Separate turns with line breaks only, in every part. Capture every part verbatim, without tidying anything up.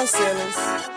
no ceilings.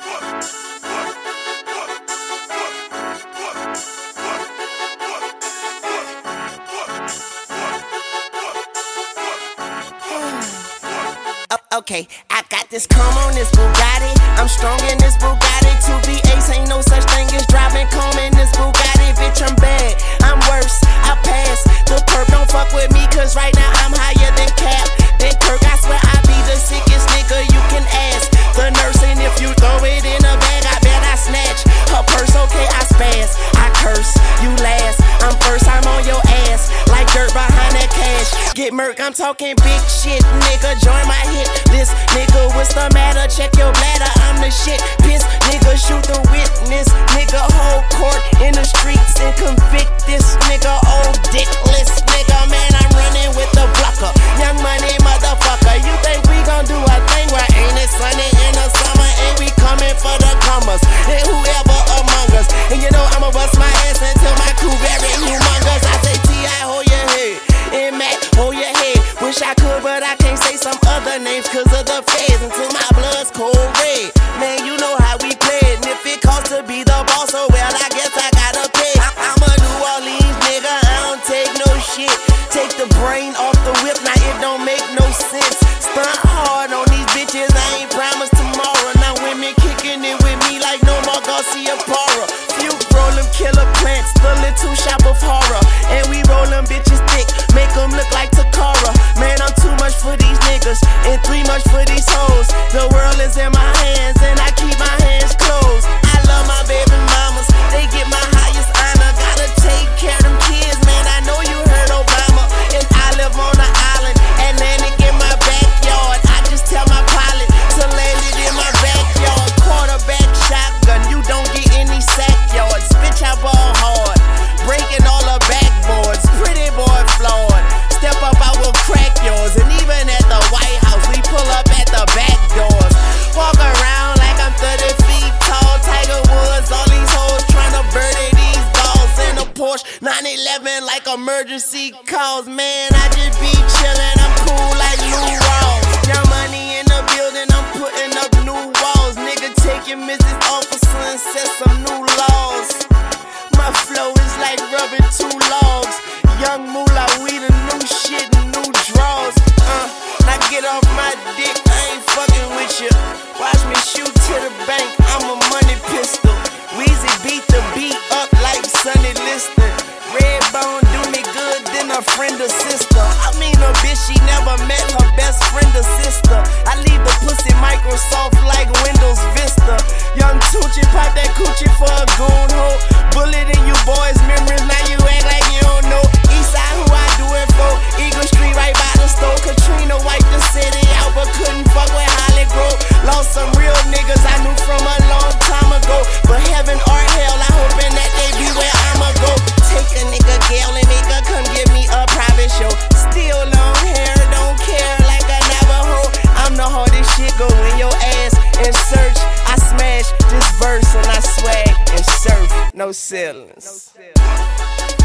Okay, I got this calm on this Bugatti. I'm strong in this Bugatti. Two V eights ain't no such thing as driving calm in this Bugatti. Bitch, I'm bad, I'm worse, I pass. The perp don't fuck with me, cause right now I'm higher than Cap. Then Kirk, I swear I be the sickest nigga you can ask. The nurse, and if you throw it in a bag, I bet I snatch her purse. Okay, I spaz, I curse, you last. I'm first, I'm on your ass, like dirt behind that cash. Get murk, I'm talking big shit, nigga, join my hit list. Nigga, what's the matter? Check your bladder, I'm the shit. Piss, nigga, shoot the witness. Nigga, hold court in the streets and convict this nigga. Old dickless nigga, man, I'm running with the blocker. Young money motherfucker, you think we gon' do a thing? Why ain't it sunny in the summer? Ain't we coming for the comers? And whoever among us. And you know I'ma bust my ass until my crew very humongous. I say T I, hold your head. And Mac, hold your head. Wish I could, but I can't say some other names cause of the feds until my blood's cold red. Man, you know how we play it. And if it costs to be the boss, oh well, I guess I gotta pay. I I'm a New Orleans nigga, I don't take no shit. Take the brain off the whip, now it don't make no sense. Stunt hard on these bitches, I ain't promised tomorrow. Now women kicking it with me like no more Garcia Parra. Few roll them killer plants, the little shop of horror. And we roll them bitches thick, make them look like Takara. Man, I'm too much for these niggas, and three much for these hoes. The world is in my hands, and I keep my hands closed. I love my baby mamas, they get my highest honor. Gotta take care of them kids, man, I know you heard Obama. And I live on an island, Atlantic in my backyard. I just tell my pilot to land it in my backyard. Quarterback shotgun, you don't get any sack yards. Bitch, I ball hard, breaking all the backboards. Pretty boy flawed, step up, I will crack yours. And even at the White House, we pull up at the back doors. Walk around like I'm thirty feet tall. Tiger Woods, all these hoes tryna birdie these balls in a Porsche nine eleven like emergency calls. Man, I just be chillin', I'm cool like Lou Rawls. Young money in the building, I'm putting up new walls. Nigga, take your Missus Officer and set some new laws. My flow is like rubbing two logs. Young moolah, we the new shit, new draws. Uh, now get off my dick, I ain't fucking with you. Watch me shoot to the bank, I'm a money pistol. Weezy beat the beat up like Sonny Liston. Redbone do me good, then a friend or sister. I mean a bitch, she never met her best friend or sister. I leave the pussy Microsoft like Windows Vista. Young Tucci pop that coochie for a goon hoe. Bullet in you boys' memories, now you act like you don't know. Eastside, who I do it for? Eagle Street right by the store. Katrina wiped the city out, but couldn't fuck with Holly Grove. Lost some real niggas I knew from a long time ago. But heaven or hell, I hoping that they be where I'ma go. Take a nigga girl and make her come give me a private show. Still long hair, don't care like a Navajo. I'm the hardest shit, go in your ass and search. I smash this verse and I swag and surf, no ceilings. No ceilings.